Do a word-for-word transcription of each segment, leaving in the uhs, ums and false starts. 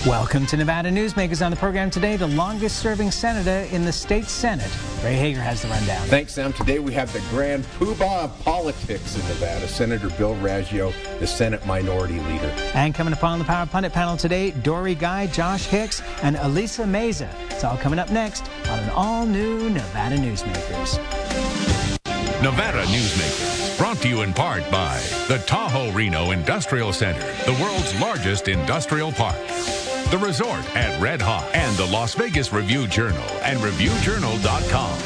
Welcome to Nevada Newsmakers. On the program today, the longest-serving senator in the state Senate. Ray Hager has the rundown. Thanks, Sam. Today we have the grand poobah of politics in Nevada, Senator Bill Raggio, the Senate Minority Leader. And coming up on the Power Pundit panel today, Dory Guy, Josh Hicks, and Elisa Meza. It's all coming up next on an all-new Nevada Newsmakers. Nevada Newsmakers, brought to you in part by the Tahoe Reno Industrial Center, the world's largest industrial park. The Resort at Red Hawk, and the Las Vegas Review-Journal and Review Journal dot com.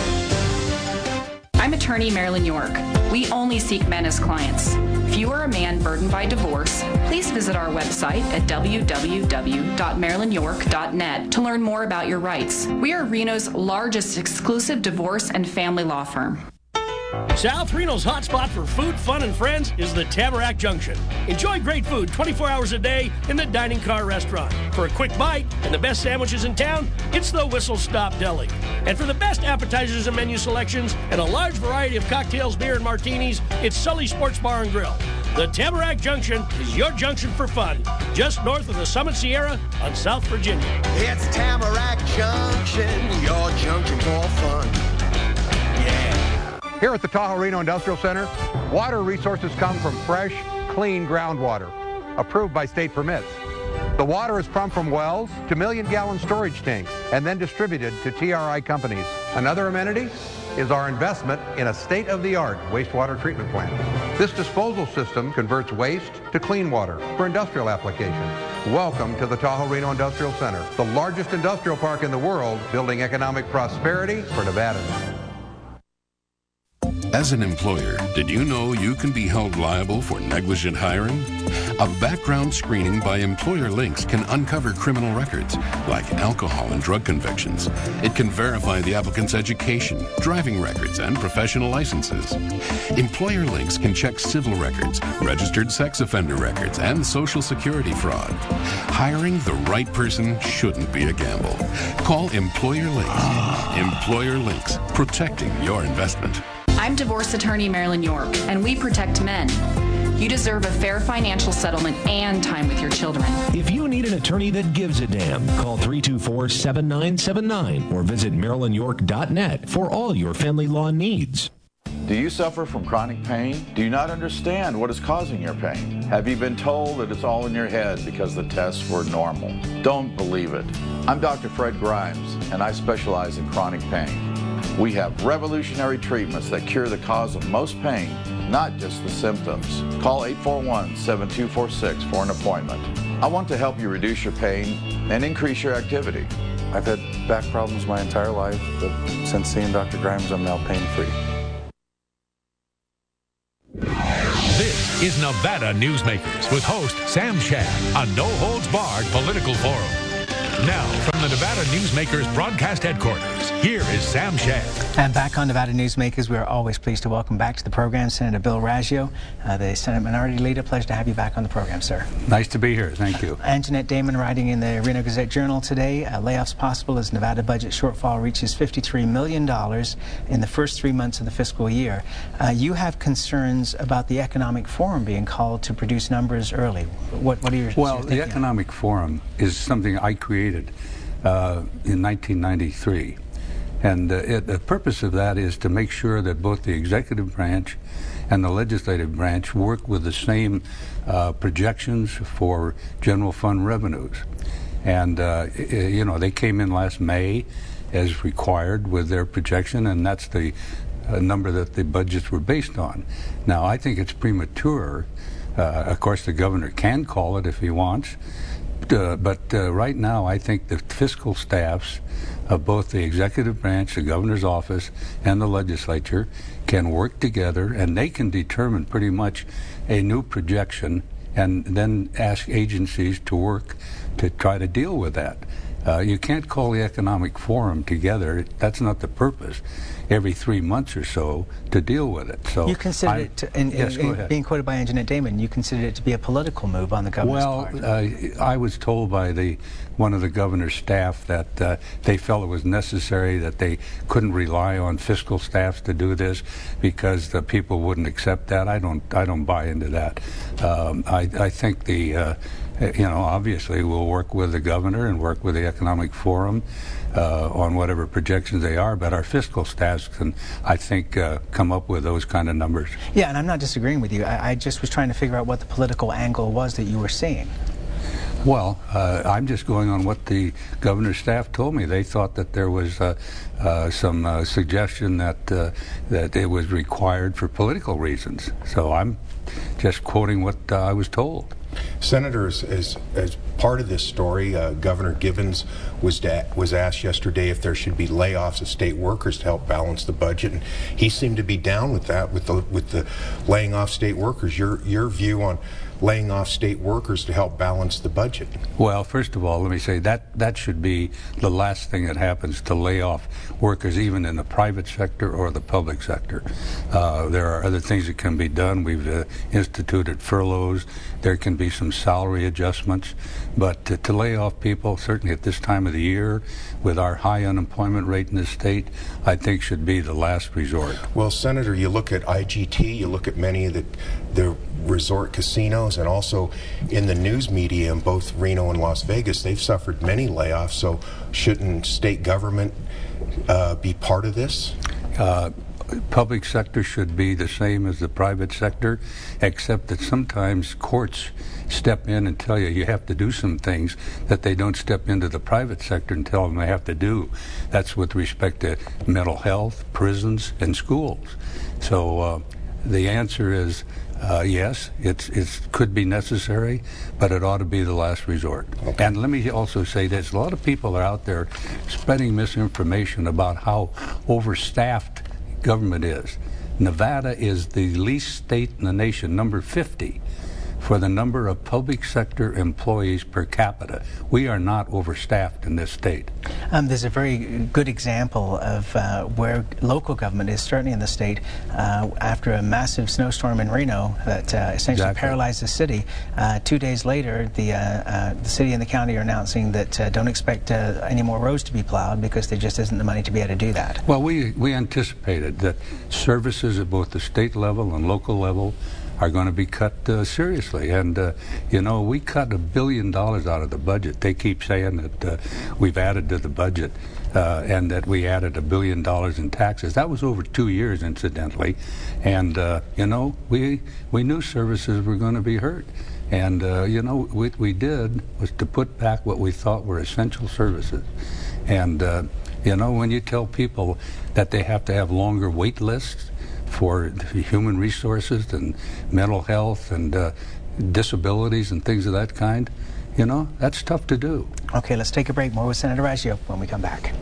I'm attorney Marilyn York. We only seek men as clients. If you are a man burdened by divorce, please visit our website at w w w dot marilyn york dot net to learn more about your rights. We are Reno's largest exclusive divorce and family law firm. South Reno's hotspot for food, fun, and friends is the Tamarack Junction. Enjoy great food twenty-four hours a day in the Dining Car Restaurant. For a quick bite and the best sandwiches in town, it's the Whistle Stop Deli. And for the best appetizers and menu selections and a large variety of cocktails, beer, and martinis, it's Sully Sports Bar and Grill. The Tamarack Junction is your junction for fun, just north of the Summit Sierra on South Virginia. It's Tamarack Junction, your junction for fun. Here at the Tahoe Reno Industrial Center, water resources come from fresh, clean groundwater, approved by state permits. The water is pumped from wells to million-gallon storage tanks and then distributed to T R I companies. Another amenity is our investment in a state-of-the-art wastewater treatment plant. This disposal system converts waste to clean water for industrial applications. Welcome to the Tahoe Reno Industrial Center, the largest industrial park in the world, building economic prosperity for Nevadans. As an employer, did you know you can be held liable for negligent hiring? A background screening by Employer Links can uncover criminal records, like alcohol and drug convictions. It can verify the applicant's education, driving records, and professional licenses. Employer Links can check civil records, registered sex offender records, and Social Security fraud. Hiring the right person shouldn't be a gamble. Call Employer Links. Employer Links, protecting your investment. I'm divorce attorney Marilyn York, and we protect men. You deserve a fair financial settlement and time with your children. If you need an attorney that gives a damn, call three two four, seven nine seven nine or visit marilyn york dot net for all your family law needs. Do you suffer from chronic pain? Do you not understand what is causing your pain? Have you been told that it's all in your head because the tests were normal? Don't believe it. I'm Doctor Fred Grimes, and I specialize in chronic pain. We have revolutionary treatments that cure the cause of most pain, not just the symptoms. Call eight four one, seven two four six for an appointment. I want to help you reduce your pain and increase your activity. I've had back problems my entire life, but since seeing Doctor Grimes, I'm now pain-free. This is Nevada Newsmakers with host Sam Shad, a no-holds-barred political forum. Now, from the Nevada Newsmakers broadcast headquarters, here is Sam Shad. And back on Nevada Newsmakers, we are always pleased to welcome back to the program Senator Bill Raggio, uh, the Senate Minority Leader. Pleasure to have you back on the program, sir. Nice to be here. Thank you. And Jeanette Damon writing in the Reno Gazette-Journal today, uh, layoffs possible as Nevada budget shortfall reaches fifty-three million dollars in the first three months of the fiscal year. Uh, you have concerns about the Economic Forum being called to produce numbers early. What, what are your Well, the Economic Forum is something I created uh, in nineteen ninety-three. And uh, it, the purpose of that is to make sure that both the executive branch and the legislative branch work with the same uh, projections for general fund revenues. And, uh, you know, they came in last May as required with their projection, and that's the uh, number that the budgets were based on. Now, I think it's premature. Uh, of course, the governor can call it if he wants. Uh, but uh, right now, I think the fiscal staffs of both the executive branch, the governor's office, and the legislature can work together, and they can determine pretty much a new projection and then ask agencies to work to try to deal with that. Uh, you can't call the Economic Forum together. That's not the purpose. Every three months or so to deal with it. So you considered I, it, to, in, yes, in, in being quoted by Anjanette Damon, you considered it to be a political move on the governor's well, part. Well, uh, I was told by the one of the governor's staff that uh, they felt it was necessary, that they couldn't rely on fiscal staffs to do this because the people wouldn't accept that. I don't. I don't buy into that. Um, I, I think the uh, you know, obviously we'll work with the governor and work with the Economic Forum uh, on whatever projections they are, but our fiscal staffs can, I think, uh, come up with those kind of numbers. Yeah, and I'm not disagreeing with you. I, I just was trying to figure out what the political angle was that you were seeing. Well, uh, I'm just going on what the governor's staff told me. They thought that there was uh, uh, some uh, suggestion that uh, that it was required for political reasons. So I'm just quoting what uh, I was told. Senators, as, as part of this story, uh, Governor Givens was da- was asked yesterday if there should be layoffs of state workers to help balance the budget, and he seemed to be down with that, with the with the laying off state workers. Your your view on laying off state workers to help balance the budget? Well, first of all, let me say that that should be the last thing that happens, to lay off workers, even in the private sector or the public sector. Uh, there are other things that can be done. We've uh, instituted furloughs. There can be some salary adjustments. But to, to lay off people, certainly at this time of the year, with our high unemployment rate in the state, I think should be the last resort. Well, Senator, you look at I G T, you look at many of the, the resort casinos, and also in the news media in both Reno and Las Vegas, they've suffered many layoffs. So shouldn't state government uh, be part of this? Uh, public sector should be the same as the private sector, except that sometimes courts step in and tell you you have to do some things that they don't step into the private sector and tell them they have to do. That's with respect to mental health, prisons, and schools. So uh, the answer is Uh, yes, it's it could be necessary, but it ought to be the last resort. Okay. And let me also say this. A lot of people are out there spreading misinformation about how overstaffed government is. Nevada is the least state in the nation, number fifty, for the number of public sector employees per capita. We are not overstaffed in this state. Um, there's a very good example of uh, where local government is, certainly in the state, uh, after a massive snowstorm in Reno that uh, essentially Exactly. paralyzed the city. Uh, two days later, the, uh, uh, the city and the county are announcing that uh, don't expect uh, any more roads to be plowed because there just isn't the money to be able to do that. Well, we, we anticipated that services at both the state level and local level are going to be cut uh, seriously. And, uh, you know, we cut a billion dollars out of the budget. They keep saying that uh, we've added to the budget uh, and that we added a billion dollars in taxes. That was over two years, incidentally. And, uh, you know, we, we knew services were going to be hurt. And, uh, you know, what we did was to put back what we thought were essential services. And, uh, you know, when you tell people that they have to have longer wait lists for human resources and mental health and uh, disabilities and things of that kind, you know, that's tough to do. Okay, let's take a break. More with Senator Raggio when we come back.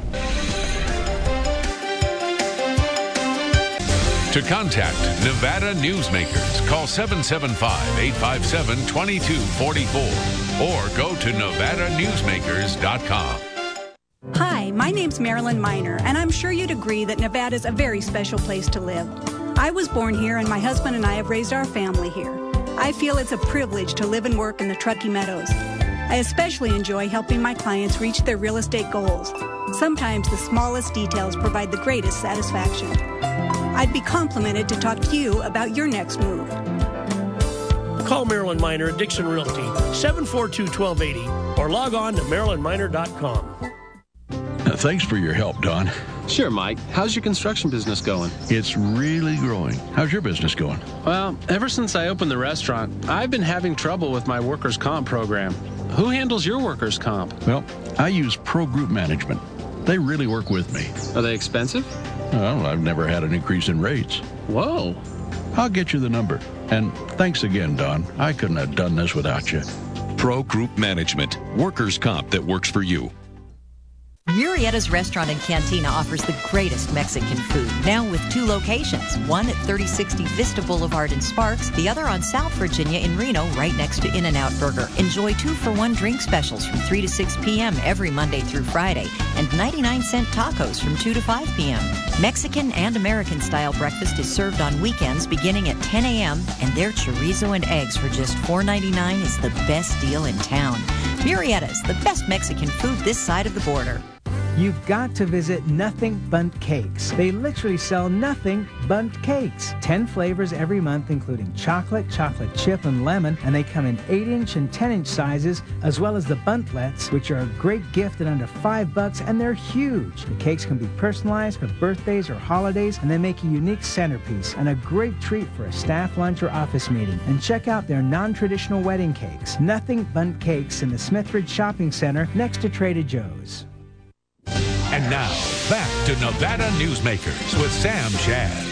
To contact Nevada Newsmakers, call seven seven five, eight five seven, two two four four or go to nevada newsmakers dot com. Hi, my name's Marilyn Miner, and I'm sure you'd agree that Nevada's a very special place to live. I was born here, and my husband and I have raised our family here. I feel it's a privilege to live and work in the Truckee Meadows. I especially enjoy helping my clients reach their real estate goals. Sometimes the smallest details provide the greatest satisfaction. I'd be complimented to talk to you about your next move. Call Marilyn Miner at Dixon Realty, seven four two, one two eight zero, or log on to marilyn miner dot com. Thanks for your help, Don. Sure, Mike. How's your construction business going? It's really growing. How's your business going? Well, ever since I opened the restaurant, I've been having trouble with my workers' comp program. Who handles your workers' comp? Well, I use Pro Group Management. They really work with me. Are they expensive? Well, I've never had an increase in rates. Whoa. I'll get you the number. And thanks again, Don. I couldn't have done this without you. Pro Group Management. Workers' comp that works for you. Murrieta's Restaurant and Cantina offers the greatest Mexican food, now with two locations, one at thirty sixty Vista Boulevard in Sparks, the other on South Virginia in Reno, right next to In-N-Out Burger. Enjoy two-for-one drink specials from three to six p.m. every Monday through Friday, and ninety-nine cent tacos from two to five p.m. Mexican and American-style breakfast is served on weekends beginning at ten a.m., and their chorizo and eggs for just four ninety-nine is the best deal in town. Murrieta's, the best Mexican food this side of the border. you've got to visit Nothing Bundt Cakes. They literally sell nothing but cakes. Ten flavors every month, including chocolate, chocolate chip, and lemon, and they come in eight inch and ten inch sizes, as well as the Bundtlets, which are a great gift at under five bucks, and they're huge. The cakes can be personalized for birthdays or holidays, and they make a unique centerpiece and a great treat for a staff lunch or office meeting. And check out their non-traditional wedding cakes. Nothing Bundt Cakes in the Smithridge Shopping Center next to Trader Joe's. And now, back to Nevada Newsmakers with Sam Shad.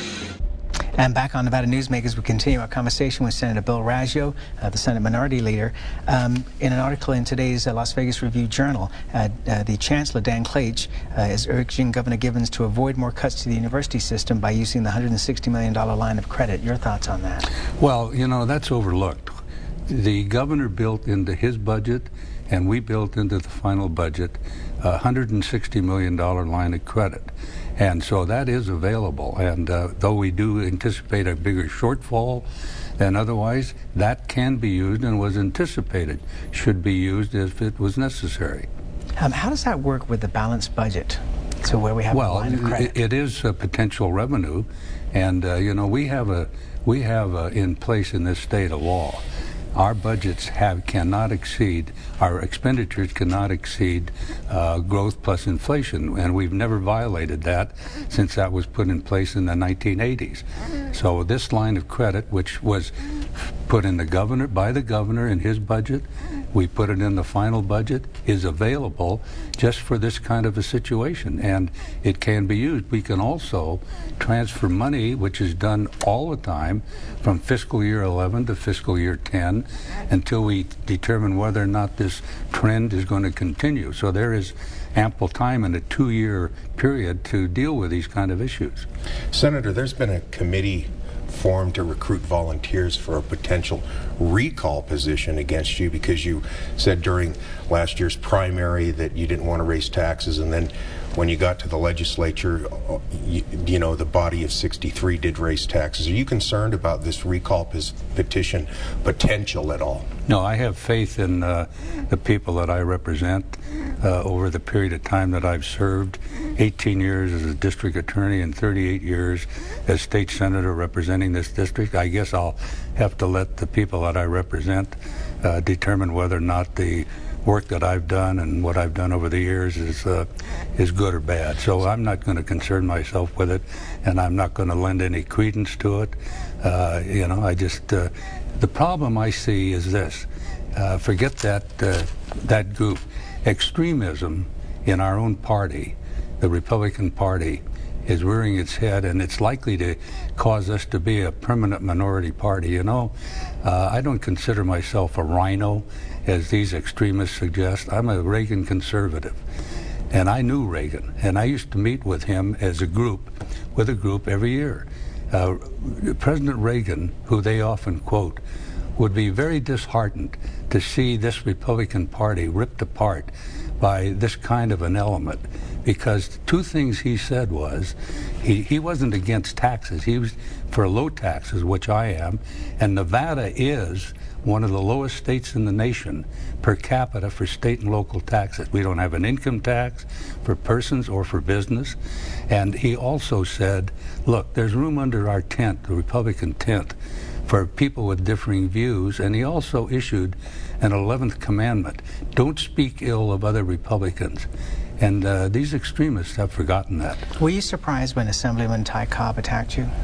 And back on Nevada Newsmakers, we continue our conversation with Senator Bill Raggio, uh, the Senate Minority Leader. Um, in an article in today's uh, Las Vegas Review-Journal, uh, uh, the Chancellor, Dan Klaich, uh, is urging Governor Givens to avoid more cuts to the university system by using the one hundred sixty million dollars line of credit. Your thoughts on that? Well, you know, that's overlooked. The governor built into his budget, and we built into the final budget, a one hundred sixty million dollars line of credit. And so that is available. And uh, though we do anticipate a bigger shortfall than otherwise, that can be used and was anticipated, should be used if it was necessary. Um, how does that work with the balanced budget? So where we have well, a line of credit? It, it is a potential revenue. And, uh, you know, we have, a, we have a, in place in this state a law. Our budgets have cannot exceed, our expenditures cannot exceed uh, growth plus inflation, and we've never violated that since that was put in place in the nineteen eighties. So this line of credit, which was put in the governor by the governor in his budget, we put it in the final budget, is available just for this kind of a situation, and it can be used. We can also transfer money, which is done all the time, from fiscal year eleven to fiscal year ten, until we determine whether or not this trend is going to continue. So there is ample time in a two-year period to deal with these kind of issues. Senator, there's been a committee formed to recruit volunteers for a potential recall position against you because you said during last year's primary that you didn't want to raise taxes, and then when you got to the legislature, you, you know, the body of sixty-three did raise taxes. Are you concerned about this recall pes- petition potential at all? No, I have faith in uh, the people that I represent uh, over the period of time that I've served, eighteen years as a district attorney and thirty-eight years as state senator representing this district. I guess I'll have to let the people that I represent uh, determine whether or not the work that I've done and what I've done over the years is uh, is good or bad. So I'm not going to concern myself with it, and I'm not going to lend any credence to it. Uh, you know, I just uh, the problem I see is this: uh, forget that uh, that group. Extremism in our own party, the Republican Party, is rearing its head, and it's likely to cause us to be a permanent minority party. You know, uh, I don't consider myself a rhino, as these extremists suggest. I'm a Reagan conservative, and I knew Reagan, and I used to meet with him as a group, with a group every year. Uh, President Reagan, who they often quote, would be very disheartened to see this Republican Party ripped apart by this kind of an element, because two things he said was he, he wasn't against taxes. He was for low taxes, which I am, and Nevada is one of the lowest states in the nation per capita for state and local taxes. We don't have an income tax for persons or for business. And he also said, look, there's room under our tent, the Republican tent, for people with differing views. And he also issued an eleventh commandment: don't speak ill of other Republicans. And uh, these extremists have forgotten that. Were you surprised when Assemblyman Ty Cobb attacked you?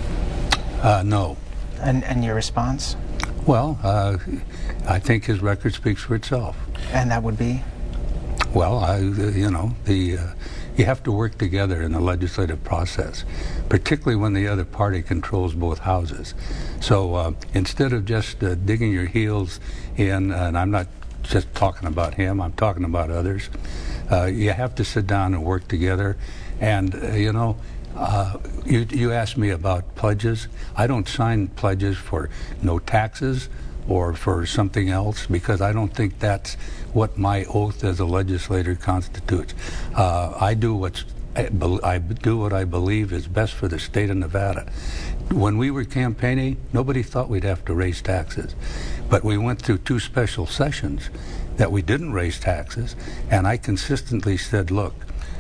Uh, no. And, and your response? Well, uh, I think his record speaks for itself. And that would be? Well, I, you know, the uh, you have to work together in the legislative process, particularly when the other party controls both houses. So uh, instead of just uh, digging your heels in, and I'm not just talking about him, I'm talking about others, uh, you have to sit down and work together. And, uh, you know, uh, you, you asked me about pledges. I don't sign pledges for no taxes or for something else, because I don't think that's what my oath as a legislator constitutes. Uh, I do what's I, I do what I believe is best for the state of Nevada. When we were campaigning, nobody thought we'd have to raise taxes, but we went through two special sessions that we didn't raise taxes, and I consistently said, look,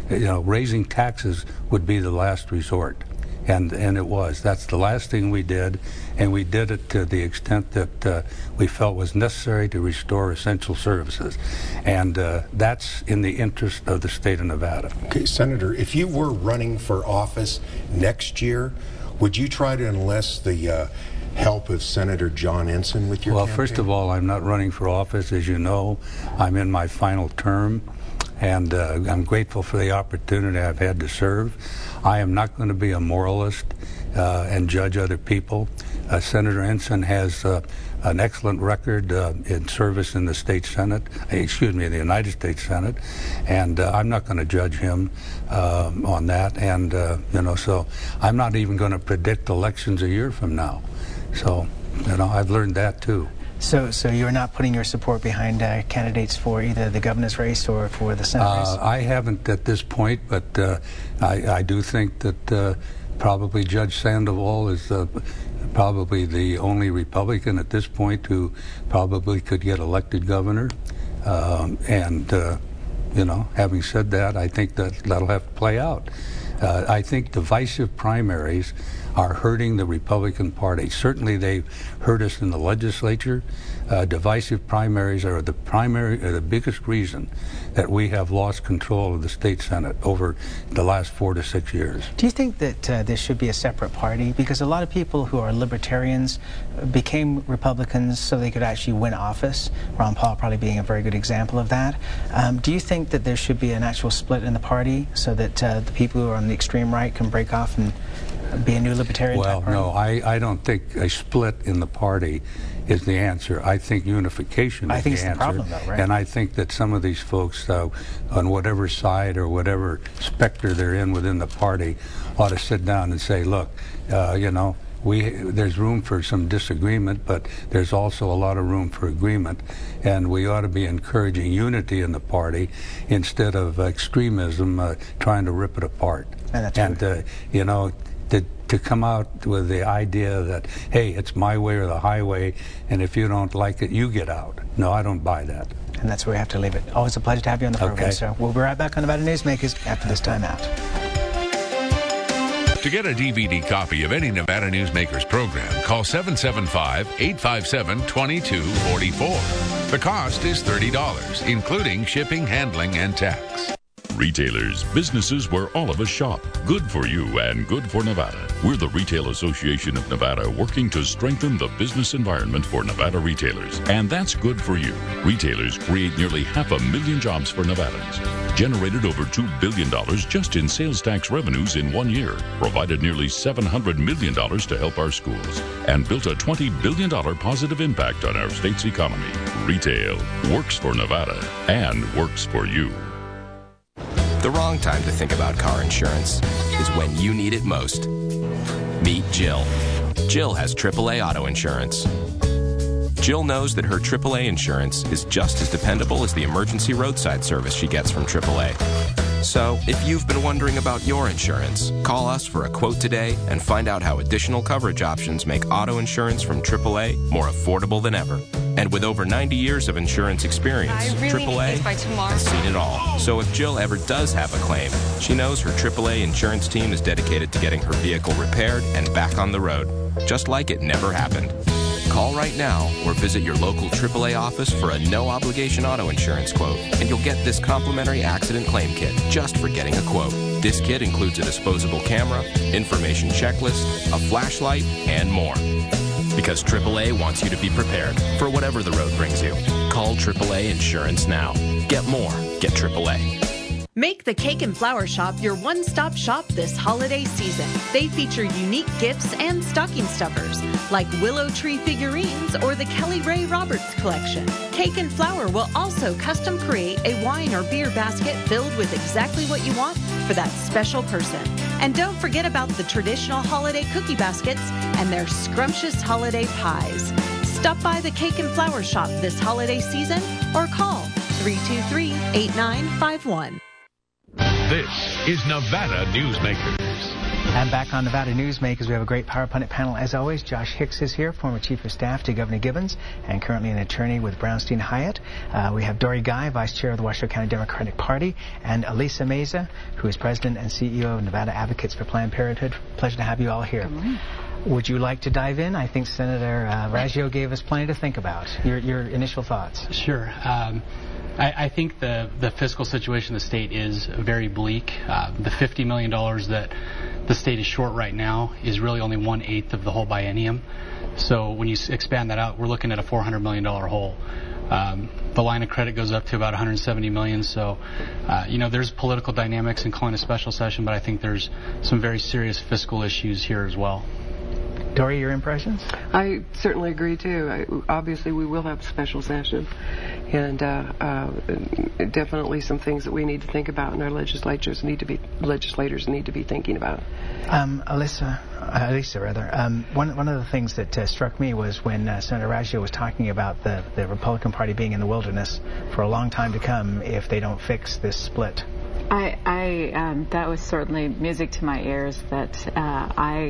you know, raising taxes would be the last resort. And and it was. That's the last thing we did, and we did it to the extent that uh, we felt was necessary to restore essential services. And uh, that's in the interest of the state of Nevada. Okay, Senator, if you were running for office next year, would you try to enlist the uh, help of Senator John Ensign with your Well, campaign? first of all, I'm not running for office. As you know, I'm in my final term, and uh, I'm grateful for the opportunity I've had to serve. I am not going to be a moralist uh, and judge other people. Uh, Senator Ensign has uh, an excellent record uh, in service in the state Senate, excuse me, the United States Senate, and uh, I'm not going to judge him uh, on that. And, uh, you know, so I'm not even going to predict elections a year from now. So, you know, I've learned that too. So, so you're not putting your support behind uh, candidates for either the governor's race or for the Senate Uh, race? I haven't at this point, but uh, I, I do think that uh, probably Judge Sandoval is uh, probably the only Republican at this point who probably could get elected governor. Um, and, uh, you know, having said that, I think that that'll have to play out. Uh, I think divisive primaries are hurting the Republican Party. Certainly they've hurt us in the legislature. Uh, divisive primaries are the primary, are the biggest reason that we have lost control of the state Senate over the last four to six years. Do you think that uh, there should be a separate party? Because a lot of people who are libertarians became Republicans so they could actually win office, Ron Paul probably being a very good example of that. Um, do you think that there should be an actual split in the party so that uh, the people who are on the extreme right can break off and be a new libertarian Well, type party? no, I, I don't think a split in the party is the answer. I think unification is I think the it's answer. the problem, though, right? And I think that some of these folks, uh, on whatever side or whatever specter they're in within the party, ought to sit down and say, look, uh, you know, we there's room for some disagreement, but there's also a lot of room for agreement, and we ought to be encouraging unity in the party instead of extremism, uh, trying to rip it apart. And, that's and uh, you know, to, to come out with the idea that, hey, it's my way or the highway, and if you don't like it, you get out. No, I don't buy that. And that's where we have to leave it. Always a pleasure to have you on the program, Okay. sir. We'll be right back on Nevada Newsmakers after this time out. To get a D V D copy of any Nevada Newsmakers program, call seven seven five, eight five seven, two two four four. The cost is thirty dollars, including shipping, handling, and tax. Retailers, businesses where all of us shop. Good for you and good for Nevada. We're the Retail Association of Nevada, working to strengthen the business environment for Nevada retailers. And that's good for you. Retailers create nearly half a million jobs for Nevadans. Generated over two billion dollars just in sales tax revenues in one year. Provided nearly seven hundred million dollars to help our schools. And built a twenty billion dollars positive impact on our state's economy. Retail works for Nevada and works for you. The wrong time to think about car insurance is when you need it most. Meet Jill. Jill has triple A auto insurance. Jill knows that her triple A insurance is just as dependable as the emergency roadside service she gets from triple A. So, if you've been wondering about your insurance, call us for a quote today and find out how additional coverage options make auto insurance from triple A more affordable than ever. And with over ninety years of insurance experience, really triple A has seen it all. So if Jill ever does have a claim, she knows her triple A insurance team is dedicated to getting her vehicle repaired and back on the road, just like it never happened. Call right now or visit your local triple A office for a no-obligation auto insurance quote, and you'll get this complimentary accident claim kit just for getting a quote. This kit includes a disposable camera, information checklist, a flashlight, and more. Because triple A wants you to be prepared for whatever the road brings you. Call triple A Insurance now. Get more. Get triple A. Make the Cake and Flower Shop your one-stop shop this holiday season. They feature unique gifts and stocking stuffers, like willow tree figurines or the Kelly Ray Roberts collection. Cake and Flower will also custom create a wine or beer basket filled with exactly what you want for that special person. And don't forget about the traditional holiday cookie baskets and their scrumptious holiday pies. Stop by the Cake and Flower Shop this holiday season or call three two three, eight nine five one. This is Nevada Newsmakers. And back on Nevada Newsmakers, we have a great Power Pundit panel. As always, Josh Hicks is here, former Chief of Staff to Governor Gibbons and currently an attorney with Brownstein Hyatt. Uh, we have Dory Guy, Vice Chair of the Washoe County Democratic Party, and Elisa Meza, who is President and C E O of Nevada Advocates for Planned Parenthood. Pleasure to have you all here. Good morning. Would you like to dive in? I think Senator uh, Raggio gave us plenty to think about. Your, your initial thoughts. Sure. Um, I, I think the, the fiscal situation of the state is very bleak. Uh, the fifty million dollars that the state is short right now is really only one-eighth of the whole biennium. So when you s- expand that out, we're looking at a four hundred million dollars hole. Um, the line of credit goes up to about one hundred seventy million dollars. So, uh, you know, there's political dynamics in calling a special session, but I think there's some very serious fiscal issues here as well. Dory, your impressions? I certainly agree, too. I, obviously, we will have a special session, and uh, uh, definitely some things that we need to think about, and our legislatures need to be legislators need to be thinking about. Um, Alyssa, uh, Elisa, rather. Um, one one of the things that uh, struck me was when uh, Senator Raggio was talking about the the Republican Party being in the wilderness for a long time to come if they don't fix this split. I, I um, that was certainly music to my ears. That uh, I,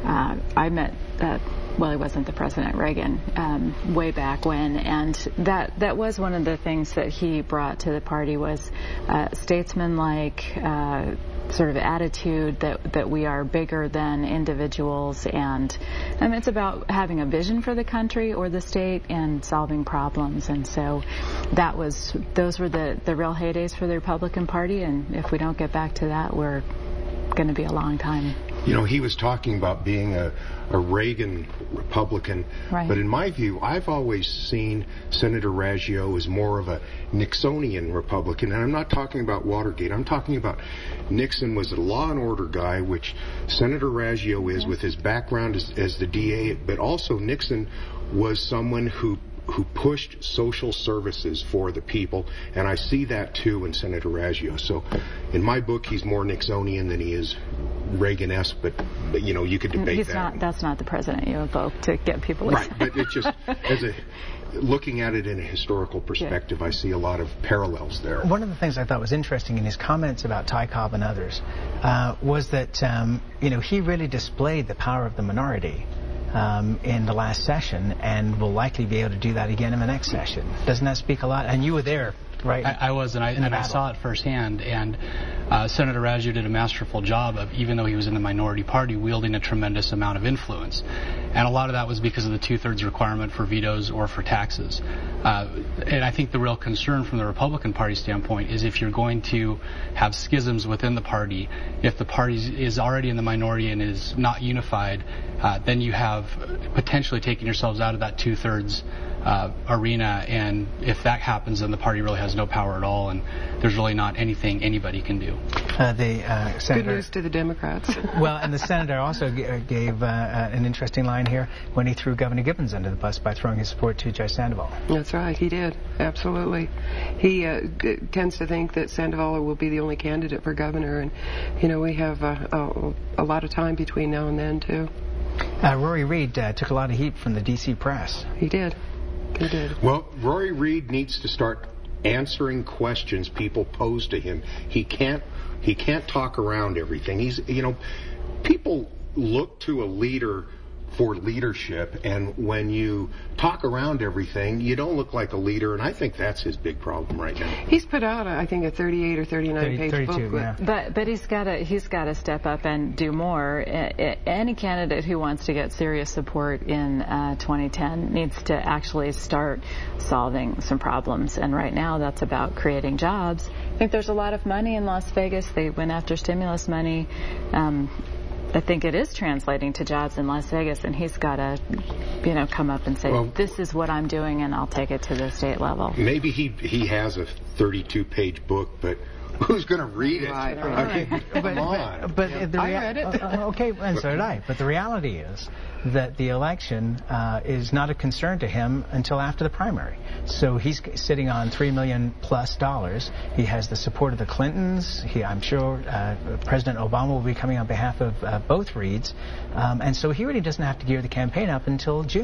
uh, I met. Uh, well, he wasn't the President, Reagan, um, way back when, and that that was one of the things that he brought to the party was uh, statesman-like uh, sort of attitude that that we are bigger than individuals, and um, it's about having a vision for the country or the state and solving problems. And so that was those were the the real heydays for the Republican Party, and if we don't get back to that, we're going to be a long time. You know, he was talking about being a, a Reagan Republican, right. But in my view, I've always seen Senator Raggio as more of a Nixonian Republican, and I'm not talking about Watergate. I'm talking about Nixon was a law and order guy, which Senator Raggio is, yes. With his background as, as the D A, but also Nixon was someone who who pushed social services for the people, and I see that too in Senator Raggio. So in my book, he's more Nixonian than he is Reagan-esque, but, but you know, you could debate he's that. Not, that's not the president you evoke to get people right, but it's just, as a, looking at it in a historical perspective, yeah. I see a lot of parallels there. One of the things I thought was interesting in his comments about Ty Cobb and others uh, was that, um, you know, he really displayed the power of the minority Um, in the last session, and will likely be able to do that again in the next session. Doesn't that speak a lot? And you were there, right? I, I was, and I and I saw it firsthand. And uh, Senator Raggio did a masterful job of, even though he was in the minority party, wielding a tremendous amount of influence. And a lot of that was because of the two-thirds requirement for vetoes or for taxes. Uh, and I think the real concern from the Republican Party standpoint is if you're going to have schisms within the party, if the party is already in the minority and is not unified, uh, then you have potentially taken yourselves out of that two-thirds uh, arena. And if that happens, then the party really has no power at all, and there's really not anything anybody can do. Uh, the uh, senator, Good news to the Democrats. Well, and the senator also g- gave uh, an interesting line here when he threw Governor Gibbons under the bus by throwing his support to Judge Sandoval. That's right, he did, absolutely. He uh, d- tends to think that Sandoval will be the only candidate for governor, and, you know, we have uh, a, a lot of time between now and then, too. Uh, Rory Reid uh, took a lot of heat from the D C press. He did. He did. Well, Rory Reid needs to start answering questions people pose to him. He can't he can't talk around everything. He's, you know, people look to a leader for leadership, and when you talk around everything, you don't look like a leader, and I think that's his big problem right now. He's put out, I think, a thirty-eight or thirty-nine page book. Yeah. But but he's got to he's got to step up and do more. Any candidate who wants to get serious support in uh, twenty ten needs to actually start solving some problems. And right now, that's about creating jobs. I think there's a lot of money in Las Vegas. They went after stimulus money. Um, I think it is translating to jobs in Las Vegas, and he's got to, you know, come up and say, well, this is what I'm doing, and I'll take it to the state level. Maybe he he has a thirty-two page book, but who's going to read it? Right, right. Okay, but, come on. But, but the rea- I read it. uh, okay, and so did I. But the reality is that the election uh, is not a concern to him until after the primary. So he's sitting on three million plus dollars. He has the support of the Clintons. He, I'm sure uh, President Obama will be coming on behalf of uh, both Reids. Um, and so he really doesn't have to gear the campaign up until June.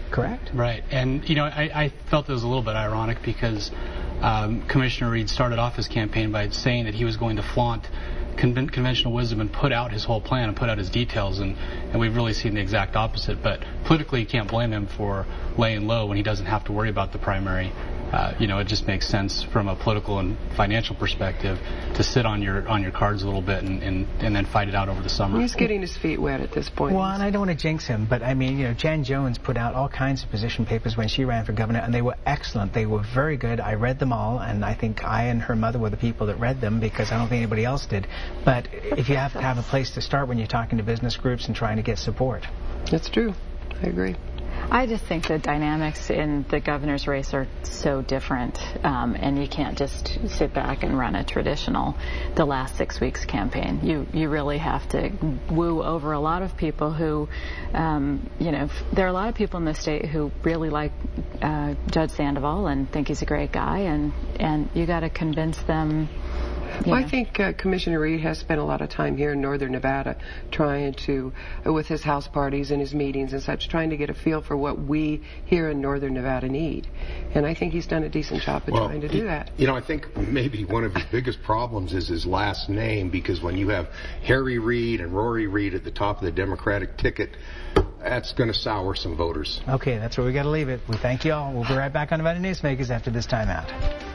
correct? Right. And, you know, I, I felt it was a little bit ironic because um, Commissioner Reed started off his campaign by saying that he was going to flaunt Con- conventional wisdom and put out his whole plan and put out his details, and, and we've really seen the exact opposite. But politically, you can't blame him for laying low when he doesn't have to worry about the primary. Uh, you know, it just makes sense from a political and financial perspective to sit on your on your cards a little bit and, and, and then fight it out over the summer. He's getting his feet wet at this point. Well, and I don't want to jinx him, but I mean, you know, Jan Jones put out all kinds of position papers when she ran for governor, and they were excellent. They were very good. I read them all, and I think I and her mother were the people that read them because I don't think anybody else did. But if you have to have a place to start when you're talking to business groups and trying to get support. That's true. I agree. I just think the dynamics in the governor's race are so different, um, and you can't just sit back and run a traditional the last six weeks campaign. You you really have to woo over a lot of people who, um, you know, there are a lot of people in the state who really like uh, Judge Sandoval and think he's a great guy, and, and you got to convince them. Well, I think uh, Commissioner Reed has spent a lot of time here in northern Nevada trying to, uh, with his house parties and his meetings and such, trying to get a feel for what we here in northern Nevada need. And I think he's done a decent job of well, trying to do that. You know, I think maybe one of his biggest problems is his last name, because when you have Harry Reid and Rory Reid at the top of the Democratic ticket, that's going to sour some voters. Okay, that's where we got to leave it. We thank you all. We'll be right back on Nevada Newsmakers after this timeout.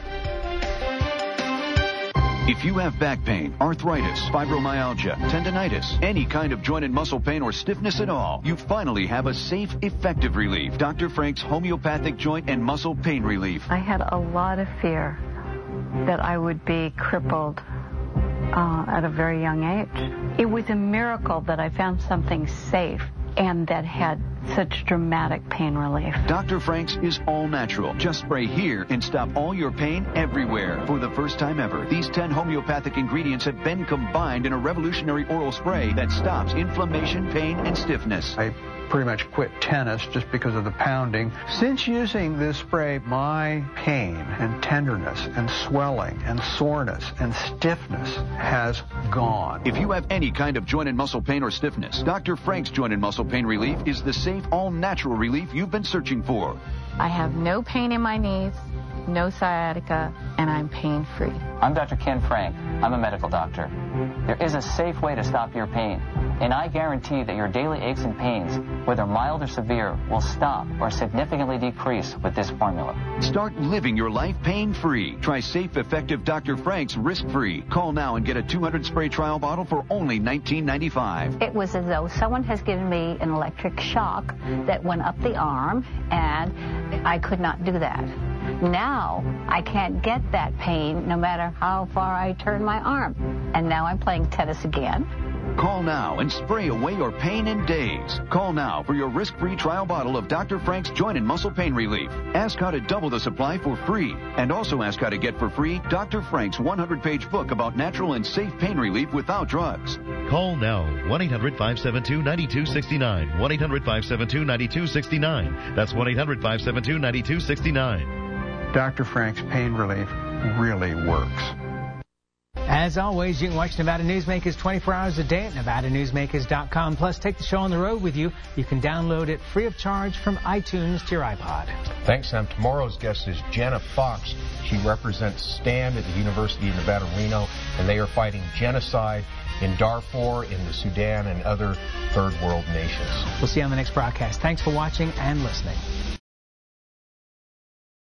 If you have back pain, arthritis, fibromyalgia, tendonitis, any kind of joint and muscle pain or stiffness at all, you finally have a safe, effective relief. Doctor Frank's Homeopathic Joint and Muscle Pain Relief. I had a lot of fear that I would be crippled uh, at a very young age. It was a miracle that I found something safe and that had such dramatic pain relief. Doctor Frank's is all natural. Just spray here and stop all your pain everywhere. For the first time ever, these ten homeopathic ingredients have been combined in a revolutionary oral spray that stops inflammation, pain, and stiffness. I pretty much quit tennis just because of the pounding. Since using this spray, my pain and tenderness and swelling and soreness and stiffness has gone. If you have any kind of joint and muscle pain or stiffness, Doctor Frank's Joint and Muscle Pain Relief is the safe, all-natural relief you've been searching for. I have no pain in my knees, no sciatica, and I'm pain-free. I'm Doctor Ken Frank. I'm a medical doctor. There is a safe way to stop your pain, and I guarantee that your daily aches and pains, whether mild or severe, will stop or significantly decrease with this formula. Start living your life pain-free. Try safe, effective Doctor Frank's risk-free. Call now and get a two hundred spray trial bottle for only nineteen ninety-five. It was as though someone has given me an electric shock that went up the arm, and I could not do that. Now, I can't get that pain no matter how far I turn my arm. And now I'm playing tennis again. Call now and spray away your pain in days. Call now for your risk-free trial bottle of Doctor Frank's Joint and Muscle Pain Relief. Ask how to double the supply for free. And also ask how to get for free Doctor Frank's one hundred page book about natural and safe pain relief without drugs. Call now. one eight hundred five seven two nine two six nine. one eight hundred five seven two nine two six nine. That's one eight hundred five seven two nine two six nine. Doctor Frank's pain relief really works. As always, you can watch Nevada Newsmakers twenty-four hours a day at nevada newsmakers dot com. Plus, take the show on the road with you. You can download it free of charge from iTunes to your iPod. Thanks, Sam. Tomorrow's guest is Jenna Fox. She represents STAND at the University of Nevada, Reno, and they are fighting genocide in Darfur, in the Sudan, and other third world nations. We'll see you on the next broadcast. Thanks for watching and listening.